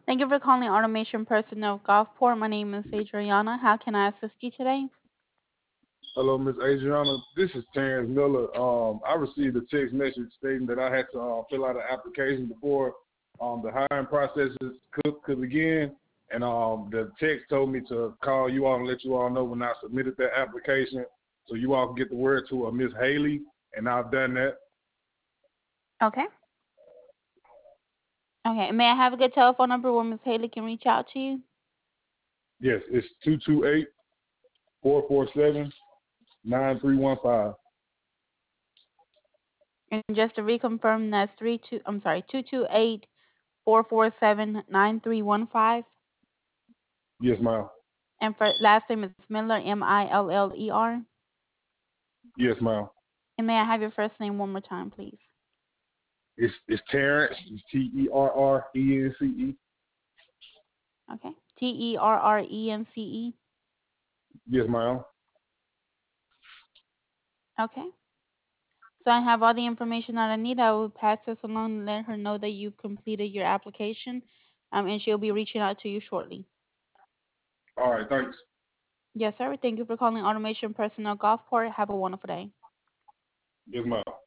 Thank you for calling Automation Personnel Gulfport. My name is Adriana. How can I assist you today? Hello, Miss Adriana. This is Terrence Miller. I received a text message stating that I had to fill out an application before the hiring processes could begin. And the text told me to call you all and let you all know when I submitted that application so you all can get the word to Miss Haley. And I've done that. Okay. Okay. May I have a good telephone number where Ms. Haley can reach out to you? Yes, it's 228-447-9315. And just to reconfirm, that's 228-447-9315. Yes, ma'am. And for last name is Miller, Miller. Yes, ma'am. And may I have your first name one more time, please? It's Terrence. It's Terrence. Okay. Terrence. Yes, ma'am. Okay. So I have all the information that I need. I will pass this along and let her know that you completed your application, and she'll be reaching out to you shortly. All right, thanks. Yes, sir. Thank you for calling Automation Personnel Gulfport. Have a wonderful day. Yes, ma'am.